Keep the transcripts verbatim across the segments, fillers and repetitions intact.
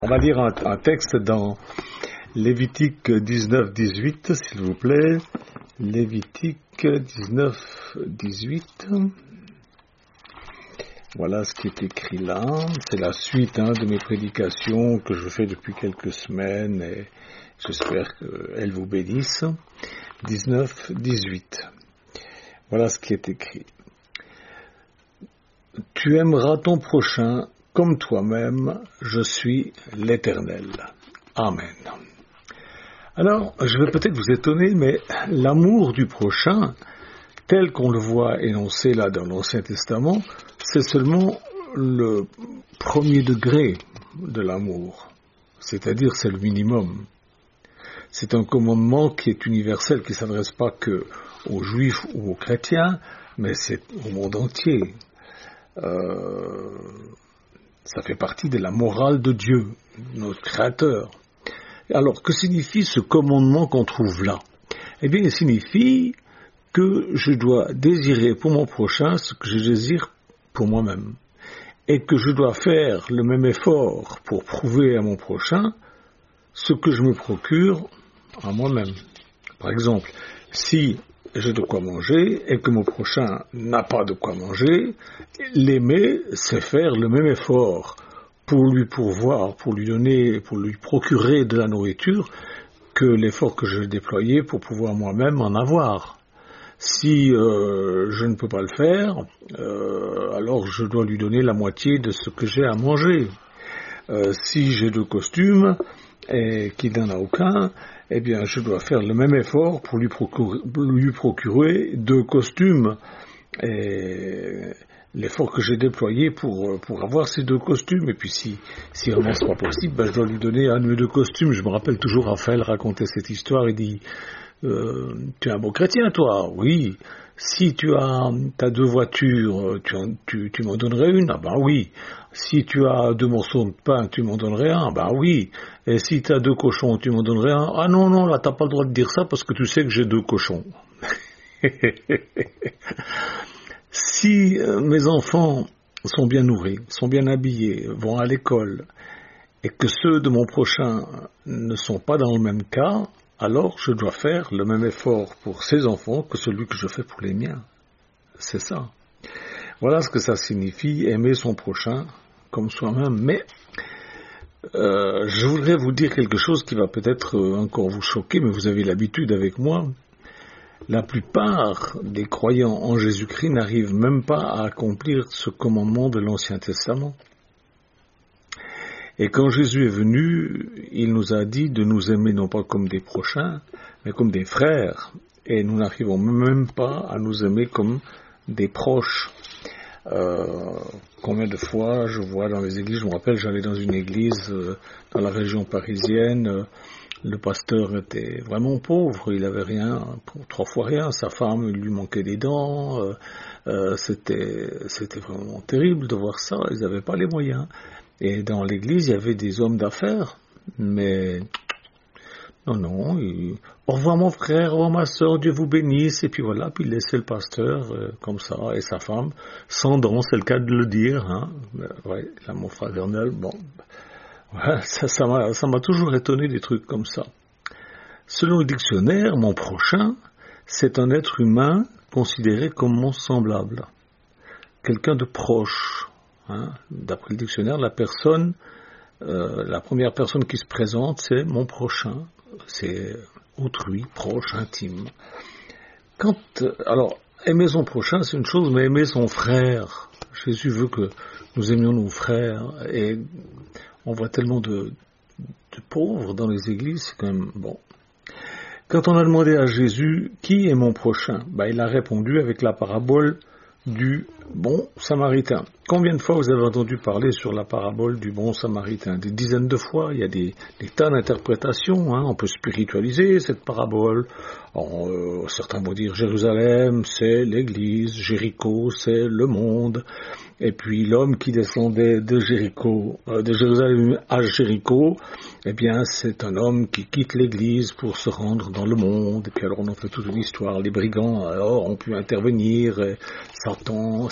On va lire un, un texte dans Lévitique dix-neuf dix-huit, s'il vous plaît. Lévitique dix-neuf dix-huit. Voilà ce qui est écrit là. C'est la suite hein, de mes prédications que je fais depuis quelques semaines et j'espère qu'elles vous bénissent. dix-neuf dix-huit. Voilà ce qui est écrit. Tu aimeras ton prochain comme toi-même, je suis l'Éternel. Amen. Alors, je vais peut-être vous étonner, mais l'amour du prochain, tel qu'on le voit énoncé là dans l'Ancien Testament, c'est seulement le premier degré de l'amour. C'est-à-dire, c'est le minimum. C'est un commandement qui est universel, qui ne s'adresse pas que aux Juifs ou aux chrétiens, mais c'est au monde entier. Euh, ça fait partie de la morale de Dieu, notre Créateur. Alors, que signifie ce commandement qu'on trouve là? Eh bien, il signifie que je dois désirer pour mon prochain ce que je désire pour moi-même, et que je dois faire le même effort pour prouver à mon prochain ce que je me procure à moi-même. Par exemple, si j'ai de quoi manger et que mon prochain n'a pas de quoi manger, l'aimer, c'est faire le même effort pour lui pourvoir, pour lui donner, pour lui procurer de la nourriture que l'effort que j'ai déployé pour pouvoir moi-même en avoir. Si euh, je ne peux pas le faire, euh, alors je dois lui donner la moitié de ce que j'ai à manger. Euh, si j'ai deux costumes et qu'il n'en a aucun, eh bien, je dois faire le même effort pour lui procurer, lui procurer deux costumes. Et l'effort que j'ai déployé pour, pour avoir ces deux costumes. Et puis, si, si vraiment c'est pas possible, ben, je dois lui donner un de mes deux costumes. Je me rappelle toujours Raphaël raconter cette histoire. Il dit, euh, tu es un bon chrétien, toi? Oui. Si tu as, t'as deux voitures, tu, tu, tu m'en donnerais une? Ah ben oui. Si tu as deux morceaux de pain, tu m'en donnerais un? Ben oui. Et si tu as deux cochons, tu m'en donnerais un? Ah non, non, là, t'as pas le droit de dire ça parce que tu sais que j'ai deux cochons. Si euh, mes enfants sont bien nourris, sont bien habillés, vont à l'école, et que ceux de mon prochain ne sont pas dans le même cas, alors je dois faire le même effort pour ces enfants que celui que je fais pour les miens. C'est ça. Voilà ce que ça signifie, aimer son prochain comme soi-même. Mais euh, je voudrais vous dire quelque chose qui va peut-être encore vous choquer, mais vous avez l'habitude avec moi. La plupart des croyants en Jésus-Christ n'arrivent même pas à accomplir ce commandement de l'Ancien Testament. Et quand Jésus est venu, il nous a dit de nous aimer non pas comme des prochains, mais comme des frères. Et nous n'arrivons même pas à nous aimer comme des proches. Euh, combien de fois je vois dans les églises, je me rappelle, j'allais dans une église euh, dans la région parisienne, euh, le pasteur était vraiment pauvre, il avait rien, trois fois rien, sa femme il lui manquait des dents, euh, euh, c'était, c'était vraiment terrible de voir ça, ils n'avaient pas les moyens. Et dans l'église, il y avait des hommes d'affaires, mais non, non, il, au revoir mon frère, au revoir ma soeur, Dieu vous bénisse, et puis voilà, puis il laissait le pasteur euh, comme ça, et sa femme, sans dents, c'est le cas de le dire, hein, ouais, là mon frère Vernel, bon, ouais, ça, ça m'a, ça m'a toujours étonné des trucs comme ça. Selon le dictionnaire, mon prochain, c'est un être humain considéré comme mon semblable, quelqu'un de proche. Hein, d'après le dictionnaire, la personne, euh, la première personne qui se présente, c'est mon prochain, c'est autrui, proche, intime. Quand, alors, aimer son prochain, c'est une chose, mais aimer son frère, Jésus veut que nous aimions nos frères, et on voit tellement de, de pauvres dans les églises, c'est quand même bon. Quand on a demandé à Jésus, qui est mon prochain? Ben, il a répondu avec la parabole du bon samaritain. Combien de fois vous avez entendu parler sur la parabole du bon samaritain? Des dizaines de fois. Il y a des, des tas d'interprétations. Hein. On peut spiritualiser cette parabole. Alors, euh, certains vont dire Jérusalem, c'est l'église. Jéricho, c'est le monde. Et puis l'homme qui descendait de Jéricho, euh, de Jérusalem à Jéricho, eh bien c'est un homme qui quitte l'église pour se rendre dans le monde. Et puis alors on en fait toute une histoire. Les brigands alors ont pu intervenir. Et Satan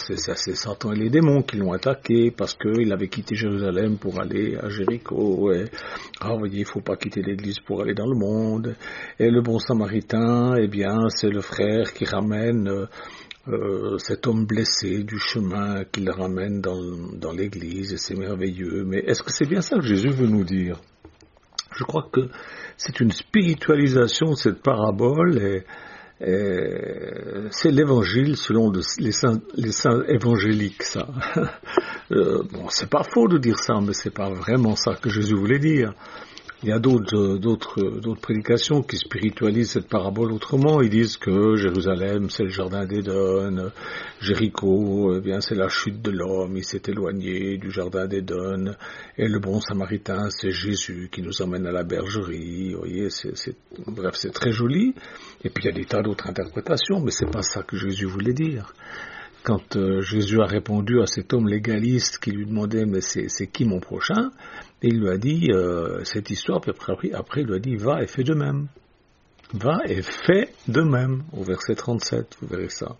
c'est, c'est, c'est Satan et les démons qui l'ont attaqué parce qu'il avait quitté Jérusalem pour aller à Jéricho. Et, ah, vous voyez, il faut pas quitter l'église pour aller dans le monde. Et le bon samaritain, eh bien, c'est le frère qui ramène euh, euh, cet homme blessé du chemin, qui le ramène dans, dans l'église, et c'est merveilleux. Mais est-ce que c'est bien ça que Jésus veut nous dire? Je crois que c'est une spiritualisation de cette parabole, et, et c'est l'évangile selon le, les, saints, les saints évangéliques, ça. euh, bon, c'est pas faux de dire ça, mais c'est pas vraiment ça que Jésus voulait dire. Il y a d'autres, d'autres, d'autres prédications qui spiritualisent cette parabole autrement. Ils disent que Jérusalem, c'est le jardin d'Éden, Jéricho, eh bien, c'est la chute de l'homme, il s'est éloigné du jardin d'Éden, et le bon samaritain, c'est Jésus qui nous emmène à la bergerie. Vous voyez, c'est, c'est, bref, c'est très joli. Et puis il y a des tas d'autres interprétations, mais c'est pas ça que Jésus voulait dire. Quand euh, Jésus a répondu à cet homme légaliste qui lui demandait « mais c'est, c'est qui mon prochain ?» et il lui a dit euh, cette histoire, puis après, après il lui a dit « va et fais de même ». Va et fais de même, au verset trente-sept, vous verrez ça.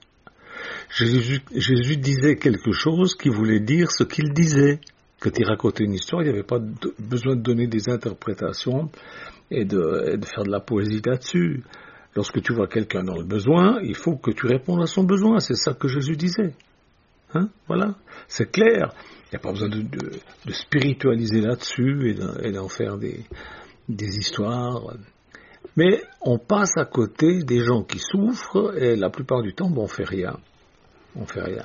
Jésus, Jésus disait quelque chose qui voulait dire ce qu'il disait. Quand il racontait une histoire, il n'y avait pas de, besoin de donner des interprétations et de, et de faire de la poésie là-dessus. Lorsque tu vois quelqu'un dans le besoin, il faut que tu répondes à son besoin. C'est ça que Jésus disait. Hein? Voilà. C'est clair. Il n'y a pas besoin de, de, de spiritualiser là-dessus et, de, et d'en faire des, des histoires. Mais on passe à côté des gens qui souffrent et la plupart du temps, bon, on fait rien. On fait rien.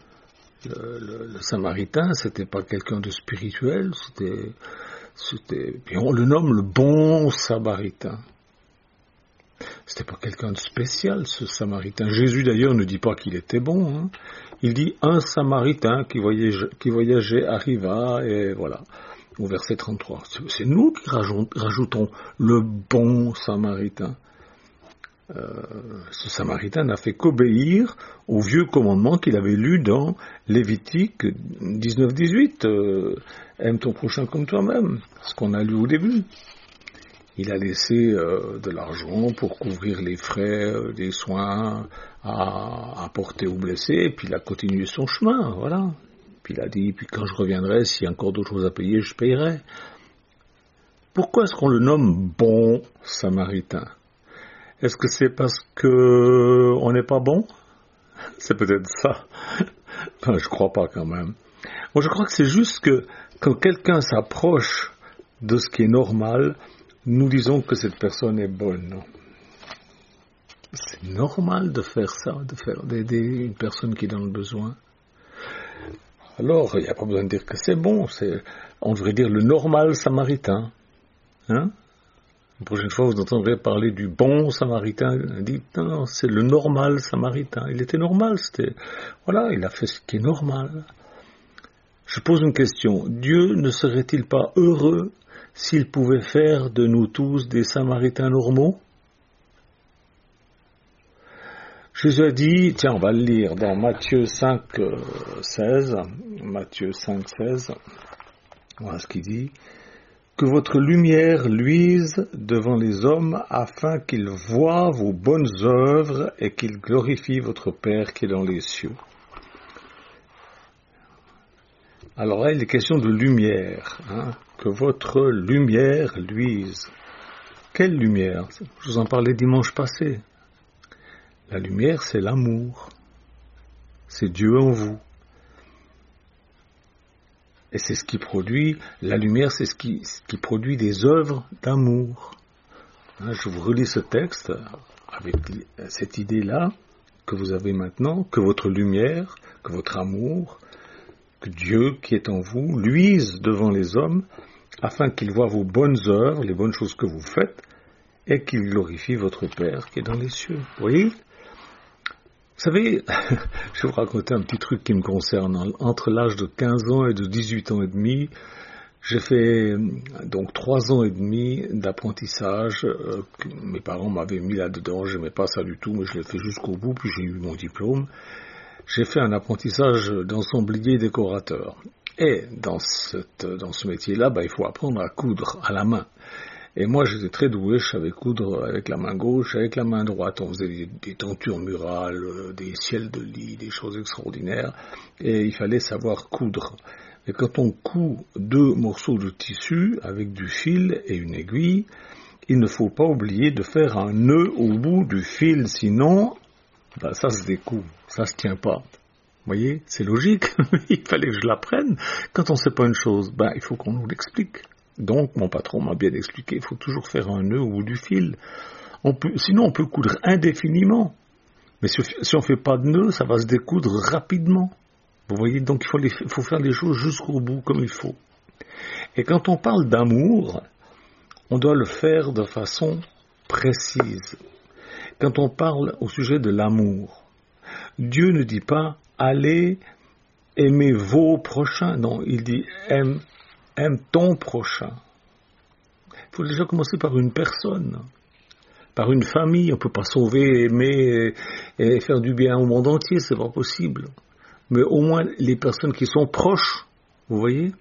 Le, le, le Samaritain, c'était pas quelqu'un de spirituel, c'était, c'était, puis on le nomme le bon Samaritain. C'était pas quelqu'un de spécial, ce Samaritain. Jésus, d'ailleurs, ne dit pas qu'il était bon. Hein. Il dit un Samaritain qui voyageait, qui voyageait arriva, et voilà, au verset trente-trois. C'est, c'est nous qui rajoutons le bon Samaritain. Euh, ce Samaritain n'a fait qu'obéir au vieux commandement qu'il avait lu dans Lévitique dix-neuf dix-huit. Euh, aime ton prochain comme toi-même, ce qu'on a lu au début. Il a laissé euh, de l'argent pour couvrir les frais euh, des soins à apporter aux blessés, et puis il a continué son chemin, voilà. Puis il a dit, puis quand je reviendrai, s'il y a encore d'autres choses à payer, je payerai. Pourquoi est-ce qu'on le nomme bon Samaritain? Est-ce que c'est parce que on n'est pas bon? C'est peut-être ça. Enfin, je crois pas quand même. Moi, je crois que c'est juste que quand quelqu'un s'approche de ce qui est normal, nous disons que cette personne est bonne. C'est normal de faire ça, de faire d'aider une personne qui est dans le besoin. Alors, il n'y a pas besoin de dire que c'est bon. C'est, on devrait dire le normal samaritain. Hein? La prochaine fois, vous entendrez parler du bon samaritain. Dites, non, non, c'est le normal samaritain. Il était normal, c'était, voilà, il a fait ce qui est normal. Je pose une question. Dieu ne serait-il pas heureux s'il pouvait faire de nous tous des samaritains normaux? Jésus a dit, tiens, on va le lire dans Matthieu cinq, seize, Matthieu cinq, seize, voilà ce qu'il dit, que votre lumière luise devant les hommes afin qu'ils voient vos bonnes œuvres et qu'ils glorifient votre Père qui est dans les cieux. Alors là, il est question de lumière, hein, que votre lumière luise. Quelle lumière? Je vous en parlais dimanche passé. La lumière, c'est l'amour. C'est Dieu en vous. Et c'est ce qui produit, la lumière, c'est ce qui, ce qui produit des œuvres d'amour. Hein, je vous relis ce texte avec cette idée-là que vous avez maintenant, que votre lumière, que votre amour, que Dieu qui est en vous luise devant les hommes afin qu'ils voient vos bonnes œuvres, les bonnes choses que vous faites, et qu'ils glorifient votre Père qui est dans les cieux. Vous voyez? Vous savez, je vais vous raconter un petit truc qui me concerne. Entre l'âge de quinze ans et de dix-huit ans et demi, j'ai fait donc trois ans et demi d'apprentissage. Euh, que mes parents m'avaient mis là-dedans, je n'aimais pas ça du tout, mais je l'ai fait jusqu'au bout, puis j'ai eu mon diplôme. J'ai fait un apprentissage d'ensemblier décorateur. Et dans, cette, dans ce métier-là, bah, il faut apprendre à coudre à la main. Et moi, j'étais très doué, je savais coudre avec la main gauche, avec la main droite. On faisait des, des tentures murales, euh, des ciels de lit, des choses extraordinaires. Et il fallait savoir coudre. Et quand on coud deux morceaux de tissu avec du fil et une aiguille, il ne faut pas oublier de faire un nœud au bout du fil, sinon, ben, ça se découd, ça se tient pas. Vous voyez, c'est logique, il fallait que je l'apprenne. Quand on ne sait pas une chose, ben, il faut qu'on nous l'explique. Donc, mon patron m'a bien expliqué, il faut toujours faire un nœud au bout du fil. On peut, sinon, on peut coudre indéfiniment. Mais si, si on ne fait pas de nœud, ça va se découdre rapidement. Vous voyez, donc il faut, les, il faut faire les choses jusqu'au bout, comme il faut. Et quand on parle d'amour, on doit le faire de façon précise. Quand on parle au sujet de l'amour, Dieu ne dit pas « allez aimer vos prochains ». Non, il dit « aime Aime ton prochain. » Il faut déjà commencer par une personne, par une famille. On ne peut pas sauver, aimer et, et faire du bien au monde entier, c'est pas possible. Mais au moins les personnes qui sont proches, vous voyez,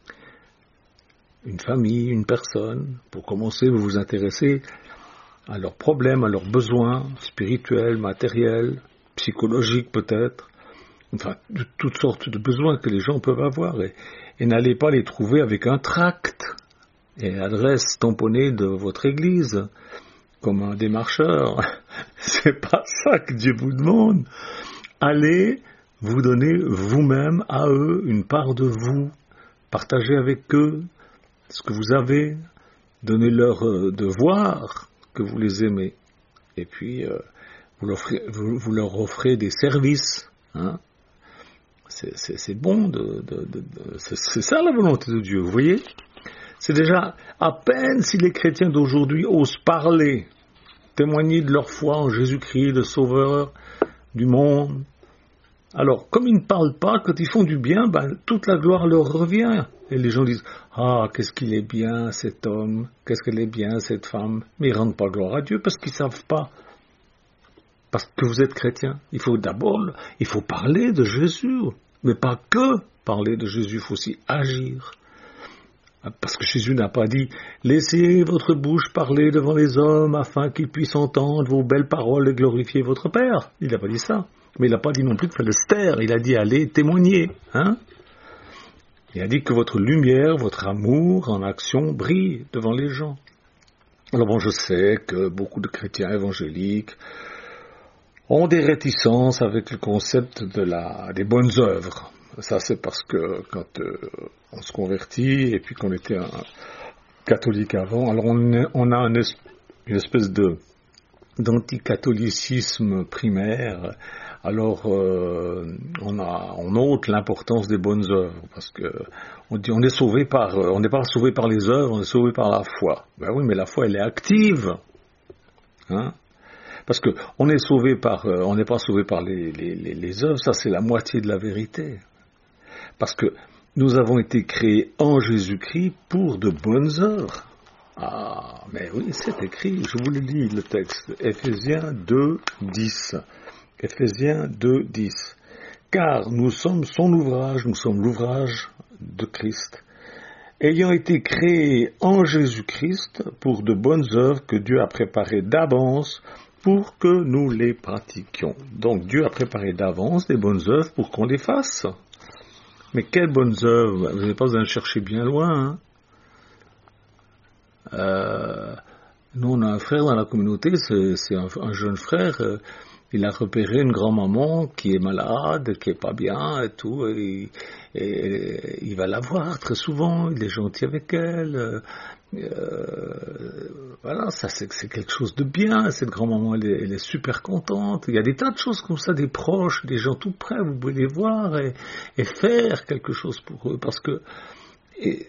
une famille, une personne, pour commencer, vous vous intéressez à leurs problèmes, à leurs besoins spirituels, matériels, psychologiques peut-être, enfin de toutes sortes de besoins que les gens peuvent avoir. Et, Et n'allez pas les trouver avec un tract et adresse tamponnée de votre église, comme un démarcheur. C'est pas ça que Dieu vous demande. Allez vous donner vous-même à eux une part de vous. Partagez avec eux ce que vous avez. Donnez-leur de voir que vous les aimez. Et puis, euh, vous, leur offrez, vous, vous leur offrez des services, hein. C'est, c'est, c'est bon, de, de, de, de, c'est, c'est ça la volonté de Dieu, vous voyez. C'est déjà à peine si les chrétiens d'aujourd'hui osent parler, témoigner de leur foi en Jésus-Christ, le Sauveur du monde. Alors, comme ils ne parlent pas, quand ils font du bien, ben, toute la gloire leur revient. Et les gens disent « Ah, qu'est-ce qu'il est bien cet homme, qu'est-ce qu'elle est bien cette femme ?» Mais ils ne rendent pas gloire à Dieu parce qu'ils ne savent pas. Parce que vous êtes chrétien, il faut d'abord, il faut parler de Jésus, mais pas que parler de Jésus, il faut aussi agir. Parce que Jésus n'a pas dit « Laissez votre bouche parler devant les hommes afin qu'ils puissent entendre vos belles paroles et glorifier votre Père ». Il n'a pas dit ça. Mais il n'a pas dit non plus qu'il fallait se taire, il a dit « Allez témoigner hein ». Il a dit que votre lumière, votre amour en action brille devant les gens. Alors bon, je sais que beaucoup de chrétiens évangéliques ont des réticences avec le concept de la, des bonnes œuvres. Ça, c'est parce que quand euh, on se convertit et puis qu'on était un catholique avant, alors on, est, on a une, une espèce de d'anticatholicisme primaire. Alors euh, on a on ôte l'importance des bonnes œuvres parce que on dit on est sauvé par on n'est pas sauvé par les œuvres, on est sauvé par la foi. Ben oui, mais la foi elle est active, hein. Parce que on est sauvé par, euh, on n'est pas sauvé par les, les, les, les œuvres, ça c'est la moitié de la vérité. Parce que nous avons été créés en Jésus-Christ pour de bonnes œuvres. Ah, mais oui, c'est écrit, je vous le lis le texte, Éphésiens deux, dix. Éphésiens deux, dix. Car nous sommes son ouvrage, nous sommes l'ouvrage de Christ, ayant été créés en Jésus-Christ pour de bonnes œuvres que Dieu a préparées d'avance pour que nous les pratiquions. Donc Dieu a préparé d'avance des bonnes œuvres pour qu'on les fasse. Mais quelles bonnes œuvres? Vous n'avez pas besoin de chercher bien loin. Hein. Euh, nous, on a un frère dans la communauté, c'est, c'est un, un jeune frère, euh, il a repéré une grand-maman qui est malade, qui est pas bien et tout, et, et, et il va la voir très souvent, il est gentil avec elle. Euh, Euh, voilà, ça c'est, c'est quelque chose de bien. Cette grand-maman, elle est, elle est super contente. Il y a des tas de choses comme ça, des proches, des gens tout près, vous pouvez les voir et, et faire quelque chose pour eux, parce que et,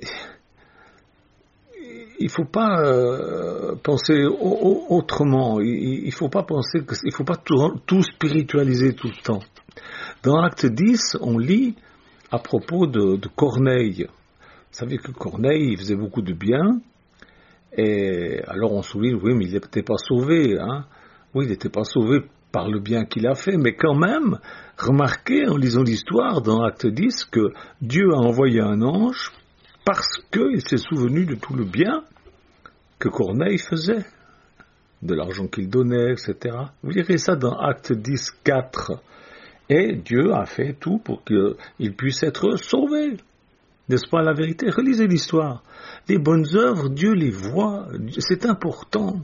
il faut pas euh, penser au, au, autrement. Il, il faut pas penser que, il faut pas tout, tout spiritualiser tout le temps. Dans Acte dix, on lit à propos de, de Corneille. Vous savez que Corneille, il faisait beaucoup de bien, et alors on souligne, oui, mais il n'était pas sauvé, hein. Oui, il n'était pas sauvé par le bien qu'il a fait, mais quand même, remarquez en lisant l'histoire dans Acte dix que Dieu a envoyé un ange parce qu'il s'est souvenu de tout le bien que Corneille faisait, de l'argent qu'il donnait, et cetera. Vous lirez ça dans Actes dix, quatre. Et Dieu a fait tout pour qu'il puisse être sauvé. N'est-ce pas la vérité? Relisez l'histoire. Les bonnes œuvres, Dieu les voit. C'est important.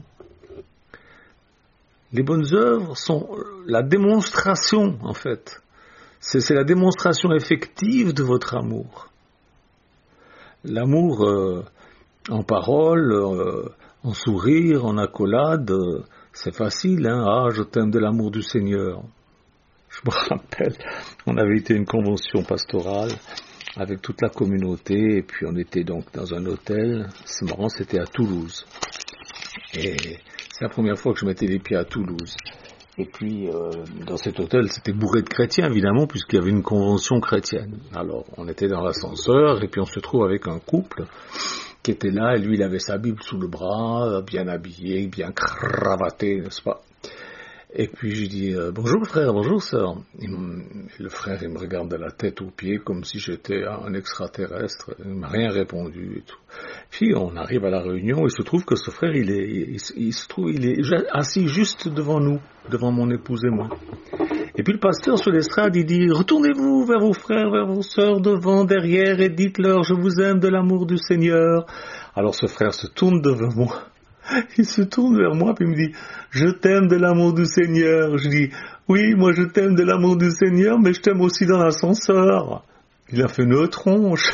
Les bonnes œuvres sont la démonstration, en fait. C'est, c'est la démonstration effective de votre amour. L'amour euh, en parole, euh, en sourire, en accolade, euh, c'est facile, hein. Ah, je t'aime de l'amour du Seigneur. Je me rappelle, on avait été à une convention pastorale avec toute la communauté, et puis on était donc dans un hôtel. C'est marrant, c'était à Toulouse. Et c'est la première fois que je mettais les pieds à Toulouse. Et puis, euh, dans cet hôtel, c'était bourré de chrétiens, évidemment, puisqu'il y avait une convention chrétienne. Alors, on était dans l'ascenseur, et puis on se trouve avec un couple qui était là, et lui, il avait sa Bible sous le bras, bien habillé, bien cravaté, n'est-ce pas? Et puis, je dis, euh, bonjour frère, bonjour sœur. Et le frère, il me regarde de la tête aux pieds, comme si j'étais un extraterrestre. Il ne m'a rien répondu et tout. Puis, on arrive à la réunion, et il se trouve que ce frère, il est, il, il se trouve, il est assis juste devant nous, devant mon épouse et moi. Et puis, le pasteur sur l'estrade, il dit, retournez-vous vers vos frères, vers vos sœurs, devant, derrière, et dites-leur, je vous aime de l'amour du Seigneur. Alors, ce frère se tourne devant moi. Il se tourne vers moi puis il me dit « Je t'aime de l'amour du Seigneur ». Je dis « Oui, moi je t'aime de l'amour du Seigneur, mais je t'aime aussi dans l'ascenseur ». Il a fait une tronche.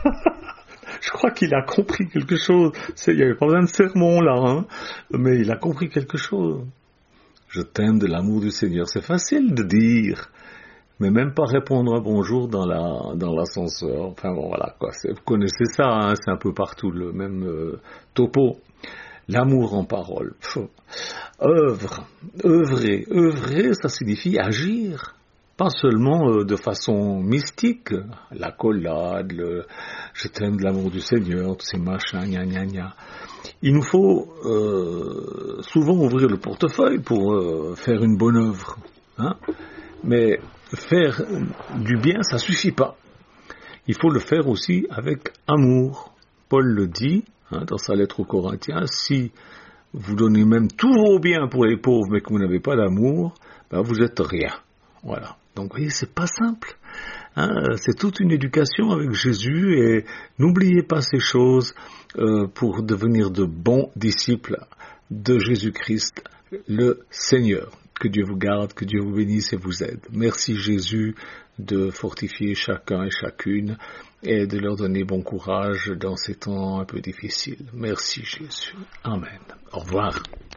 Je crois qu'il a compris quelque chose. Il n'y avait pas besoin de sermon là, hein, mais il a compris quelque chose. Je t'aime de l'amour du Seigneur. C'est facile de dire, mais même pas répondre un bonjour dans la dans l'ascenseur. Enfin bon, voilà quoi. C'est, vous connaissez ça, hein, c'est un peu partout le même euh, topo. L'amour en parole. Pff. Œuvre, œuvrer, œuvrer, ça signifie agir. Pas seulement euh, de façon mystique, l'accolade, le je t'aime de l'amour du Seigneur, tous ces machins, gna gna gna. Il nous faut euh, souvent ouvrir le portefeuille pour euh, faire une bonne œuvre. Hein. Mais faire du bien, ça suffit pas. Il faut le faire aussi avec amour. Paul le dit, hein, dans sa lettre aux Corinthiens, si vous donnez même tous vos biens pour les pauvres, mais que vous n'avez pas d'amour, ben vous êtes rien. Voilà. Donc, vous voyez, c'est pas simple. Hein, c'est toute une éducation avec Jésus, et n'oubliez pas ces choses euh, pour devenir de bons disciples de Jésus-Christ, le Seigneur. Que Dieu vous garde, que Dieu vous bénisse et vous aide. Merci Jésus de fortifier chacun et chacune et de leur donner bon courage dans ces temps un peu difficiles. Merci Jésus. Amen. Au revoir.